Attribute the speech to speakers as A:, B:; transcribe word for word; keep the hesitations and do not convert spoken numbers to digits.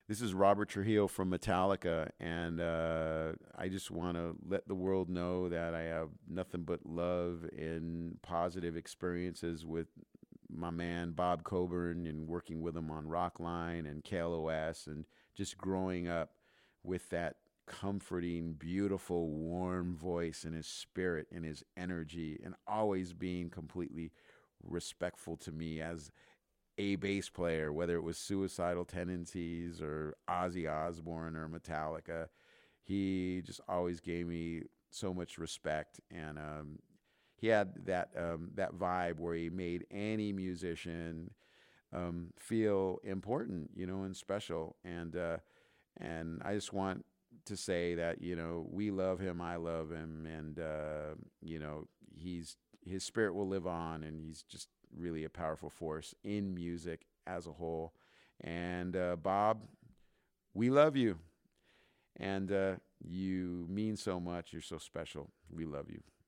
A: This is Robert Trujillo from Metallica, and uh, I just want to let the world know that I have nothing but love and positive experiences with my man Bob Coburn and working with him on Rockline and K L O S and just growing up with that comforting, beautiful, warm voice and his spirit and his energy and always being completely respectful to me as a bass player, whether it was Suicidal Tendencies or Ozzy Osbourne or Metallica. He just always gave me so much respect, and um, he had that um, that vibe where he made any musician um, feel important, you know, and special. And uh, and I just want to say that, you know, we love him, I love him, and uh, you know, he's his spirit will live on, and he's just really a powerful force in music as a whole. And uh, Bob, we love you, and uh, you mean so much. You're so special. We love you.